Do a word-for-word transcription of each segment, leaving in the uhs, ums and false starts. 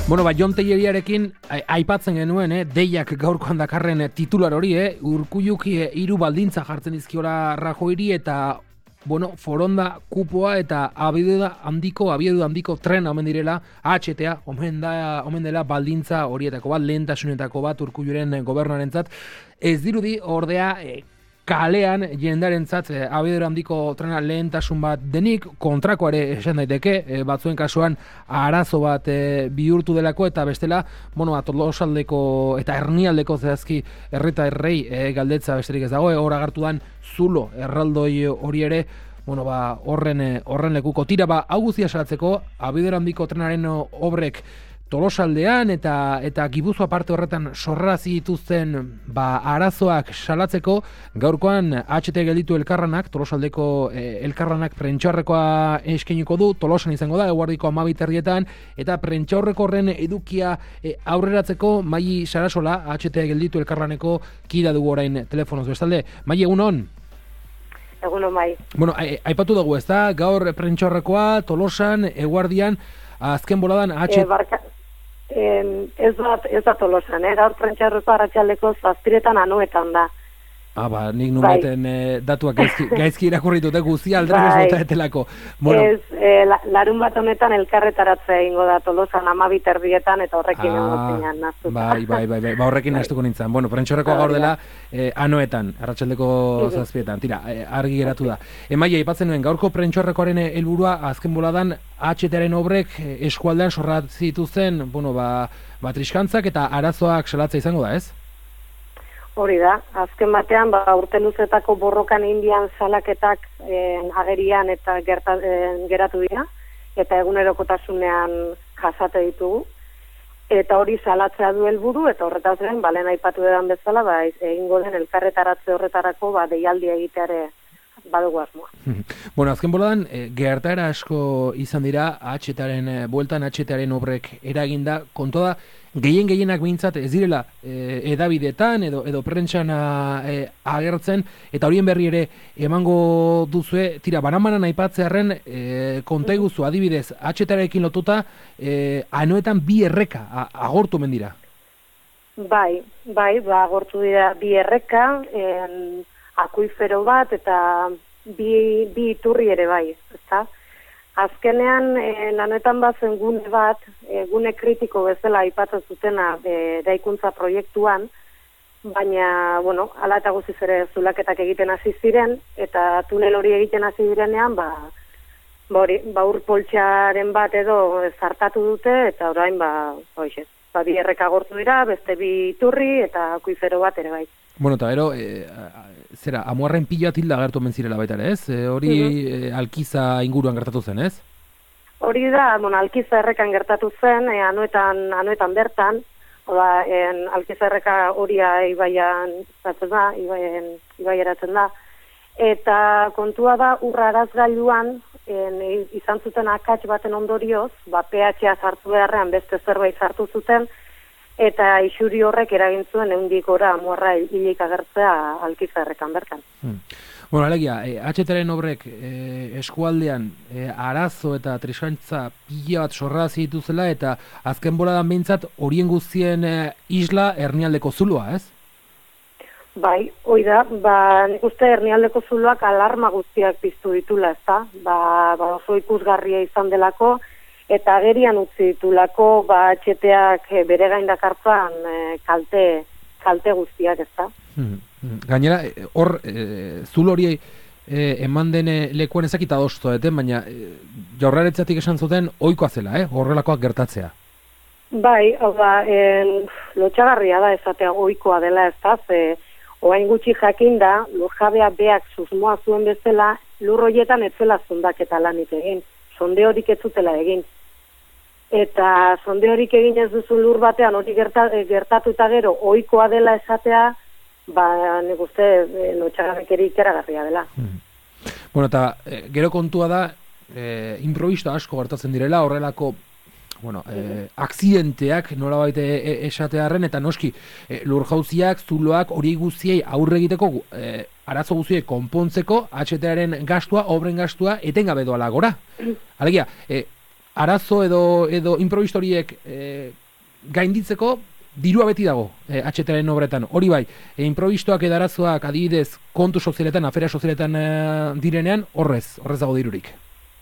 Bueno, ba, Jon Telleriarekin aipatzen genuen, eh, deiak gaurkoan dakarren titular hori, eh, Urkulluk hiru baldintza jartzen dizkiola Rajoyri eta bueno, foronda kupoa eta abiadura handiko, abiadura handiko trena omen direla, H T A, omen da, omen dela baldintza horietako bat, lehentasunetako bat Urkulluren gobernuarentzat. Ez dirudi ordea eh, kalean jendarentzat eh, abiadura handiko trena lehentasun bat denik, kontrakoare esan daiteke, eh, batzuen kasuan arazo bat eh, bihurtu delako eta bestela, bueno, Tolosaldeko eta Ernialdeko zehazki herritarrei eh, galdetza besterik ez dago, eh, hor agertu dan zulo erraldoi hori ere, bueno, ba, horren, eh, horren lekuko tira, ba, hau guztia salatzeko, abiadura handiko trenaren obrek Tolosaldean eta eta Gipuzkoa parte horretan sorrarazi dituzten ba, arazoak salatzeko, gaurkoan H T gelditu elkarranak, Tolosaldeko eh, elkarranak prentxaurrekoa eskainiko du, Tolosan izango da, eguerdiko hamabi terrietan, eta prentxaurreko horren edukia eh, aurreratzeko Mai Sarasola, H T gelditu elkarraneko kida dugu orain telefonoz bestalde. Mai, egunon? Egunon, bai. Bueno, aipatu dugu, ez da, gaur prentxaurrekoa, Tolosan, eguardian, azken boladan H... E, barka... Eh, ez da, ez da Tolosan, eh? Gaur prentxaurreko arratsaldeko zazpiretan Anoetan da. Ah, ba, nik numaten bai. eh, datuak gaizki, gaizki irakurritute guzia aldrebez bai. Bota etelako. Bueno. Ez, eh, la, larun bat honetan elkarretaratzea ingo da Tolosan amabi terdietan eta horrekin ah, emozinean naztuta. Bai, bai, bai, bai, ba, horrekin bai. Naztuko nintzen. Bueno, prentxaurrekoa gaur dela eh, Anoetan, arratsaldeko zazpietan. Tira, eh, argi geratu da. Emaia, aipatzen nuen, gaurko prentxaurrekoaren helburua azken boladan H T-aren obrek eskualdean sorratzi dituzten, bueno, ba, ba triskantzak eta arazoak salatza izango da, ez? Hori da, azken batean, ba, urte luzetako borrokan indian salaketak eh, agerian eta gerta, eh, geratu dira, eta egunerokotasunean jasate ditugu, eta hori salatzea du helburu eta horretaz gain, balen aipatu edan bezala, ba, egingo den elkarretaratze horretarako, ba, deialdi egiteare badugu asmoa. Bueno, azken boladan, e, gertaera asko izan dira, H T-aren e, bueltan, H T-aren obrek eraginda, kontua da, gehien gehienak behintzat ez direla e, edabidetan edo edo prentsan e, agertzen, eta horien berri ere emango duzue, tira, banan-banan aipatzearen e, konta iguzu, adibidez, H T-arekin lotuta, e, Anoetan bi erreka a, agortu mendira. Bai, bai, ba, agortu dira bi erreka, en, akuifero bat eta bi, bi iturri ere bai, ezta? Azkenean, e, lanetan bazen gune bat, e, gune kritiko bezala aipatzen zutena e, daikuntza proiektuan, baina, bueno, ala eta guziz ere zulaketak egiten hasi ziren, eta tunel hori egiten hasi direnean, ba, ba, hori, ba urpoltxaren bat edo zartatu dute, eta orain, ba, hoxe, ba, bi erreka agortu dira, beste bi iturri eta akuifero bat ere bai. Bueno, eta ero, e, zera, amuarren pila tilda agertu menzirela baita ere, ez? E, hori mm-hmm. e, Alkiza inguruan gertatu zen, ez? Hori da, bueno, Alkiza errekan gertatu zen, e, anoetan, anoetan bertan, oda, en, Alkiza erreka horia ibaian zatzen da, ibaien, ibaieratzen da, eta kontua da, urra arazgailuan, en, izan zuten akats baten ondorioz, ba, P H A sartu beharrean beste zerbait sartu zuten, eta isuri horrek eragin zuen ehundik gora amuarra hilik agertzea Alkiza errekan bertan. Hmm. Bueno, alegia, eh, H T-aren obrek eh, eskualdean eh, arazo eta triskantza pila bat sorrazi dituzela eta azken boladan behintzat horien guztien eh, isla Ernialdeko zuloa, ez? Bai, hoi da, ba, nik uste Ernialdeko zuloak alarma guztiak piztu ditula, ez da? Ba, ba oso ikusgarria izan delako, eta agerian utzi ditulako, ba, H T-ak bere gain dakartzan e, kalte, kalte guztiak, ez da? Hmm, hmm. Gainera, hor, e, zul hori e, eman den lekuan ezakita doztu, eten, baina e, jaurlaritzatik esan zuten ohikoa zela, eh? Horrelakoak gertatzea. Bai, hau da, en, lotxagarria da ezatea ohikoa dela, ez da, ze, oain gutxi jakinda, lurjabea beak susmoa zuen bezala, lur horietan etzela zundaketa lanik egin, sonde horik ez zutela egin. Eta sonde horik egin ez duzu lur batean hori gerta, gertatu eta gero ohikoa dela esatea, ba, nik uste e, lotxagarrekeri ikeragarria dela. Hmm. Bueno, eta e, gero kontua da, e, improvisto asko gertatzen direla, horrelako bueno, e, akzidenteak nolabait e, esatearren, eta noski e, lur jauziak, zuloak, hori guztiei aurre egiteko, e, arazo guztiei konpontzeko, H T-aren gastua, obren gastua, etengabe doala gora. Alegia, e, arazo edo, edo improvistoriek e, gainditzeko, dirua beti dago, e, H T-aren obretan. Hori bai, e, improvistoak edo arazoak adibidez kontu sozialetan, afera sozialetan e, direnean, horrez, horrez dago dirurik.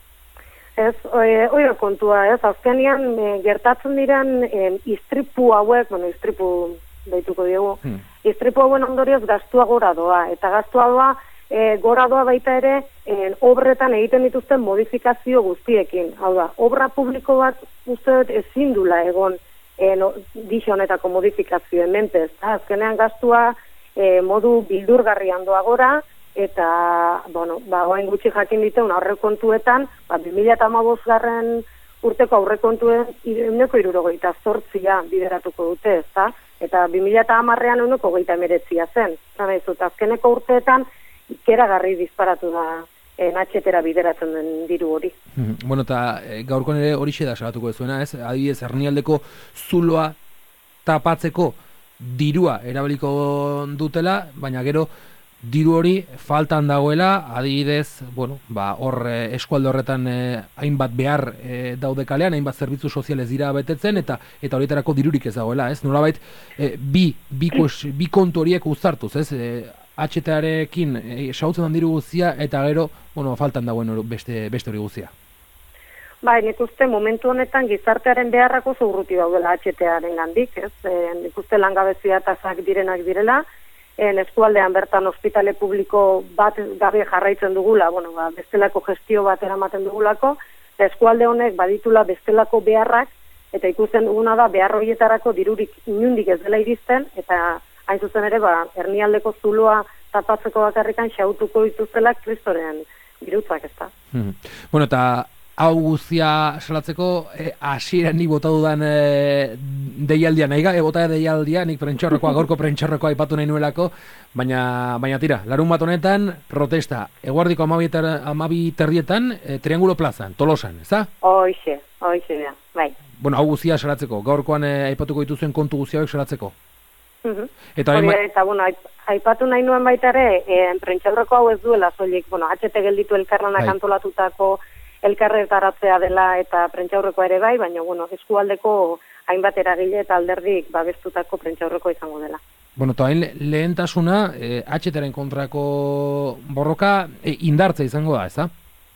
Ez, oio kontua, ez, azkenean e, gertatzen diren e, istripu hauek, bueno, istripu deituko diegu, hmm. istripu hauen ondorioz gastua gora doa, eta gastua doa e, gora doa baita ere e, obretan egiten dituzten modifikazio guztiekin. Hau da, obra publiko bat uste dut ezin dula egon e, no, dixo honetako modifikazioen mentez. Azkenean gastua e, modu bildurgarrian doa gora, eta, bueno, ba, oain gutxi jakin diteun aurrekontuetan, ba, bi mila hamabost garren urteko aurrekontuen ehuneko hirurogeita zortzia bideratuko dute, ezta? Eta bi mila hamarrean ehuneko hogeita hemeretzia zen. Zan ez dut, azkeneko urteetan ikeragarri disparatu da N H T-era bideratzen den diru hori. Mm-hmm. Bueno, eta e, gaurkoan ere hori da salatuko zuena, ez? Adibidez, hernialdeko zuloa tapatzeko dirua erabiliko dutela, baina gero diru hori faltan dagoela, adibidez, bueno, ba, hor eh, eskualde horretan eh, hainbat behar eh, daude kalean, hainbat zerbitzu sozialez dira betetzen, eta eta horietarako dirurik ez dagoela, ez? Nolabait, eh, bi, bi, bi kontu horiek uztartuz, ez? Eh, H T-arekin eh, sautzen dan diru guztia, eta gero, bueno, faltan dagoen beste, beste hori guztia. Bai, nik uste momentu honetan gizartearen beharrako zurruti daudela H T-aren gandik, ez? E, nik uste langabezia tasak direnak direla, en eskualdean bertan ospitale publiko bat gabe jarraitzen dugula, bueno, ba, bestelako gestio bat eramaten dugulako, eta eskualde honek baditula bestelako beharrak, eta ikusten duguna da behar horietarako dirurik inundik ez dela iristen, eta hain zuzen ere, ba, hernialdeko zuloa tapatzeko bakarrikan xautuko dituztela kristoren dirutzak, ez da. Hmm. Bueno, eta hau guztia salatzeko, hasieran eh, ni bota dudan eh, deialdia, nahi gabe bota deialdia, nik prentxorrekoa, gorko prentxorrekoa aipatu nahi nuelako, baina, baina tira, larun bat honetan, protesta, eguardiko amabi terrietan, eh, Triangulo plazan, Tolosan, ez da? Hoixe, hoixe da, bai. Bueno, hau guztia salatzeko, gaurkoan eh, aipatuko dituzuen kontu guztiak salatzeko. Uh-huh. Eta, Hori, eta, bueno, aipatu nahi nuen baita ere, eh, prentxorreko hau ez duela, soilik, bueno, H T gelditu elkarlanak bai. Antolatutako elkarretaratzea dela eta prentxaurrekoa ere bai, baina bueno, eskualdeko hainbat eragile eta alderdik babestutako prentxaurrekoa izango dela. Bueno, eta hain lehentasuna, eh, H T-aren kontrako borroka eh, indartza izango da, ez da?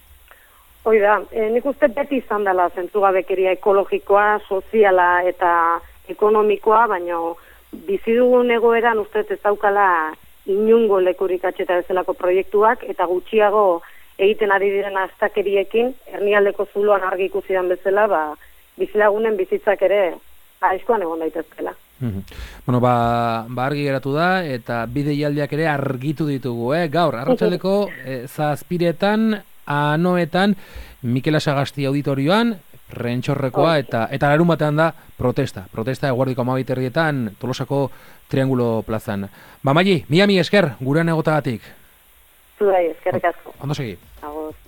Hoi da, eh, nik uste beti izan dela zentzugabekeria ekologikoa, soziala eta ekonomikoa, baina bizi dugun egoeran uste ez daukala inungo lekurik H T bezalako proiektuak, eta gutxiago egiten ari diren astakeriekin, hernialdeko zuloan argi ikusi dan bezala, ba, bizilagunen bizitzak ere aizkoan egon daitezkela. Mm-hmm. Bueno, ba, ba argi geratu da, eta bideialdiak ere argitu ditugu, eh? Gaur, arratsaldeko eh, zazpiretan, anoetan, Mikel Asagasti auditorioan, prentxorrekoa, eta eta larun batean da protesta. Protesta eguardiko amabi terrietan, Tolosako Triangulo plazan. Ba, Maili, mila mi esker, gurean egotagatik. Zurai, eskerrik asko. Ondo segi. Agur.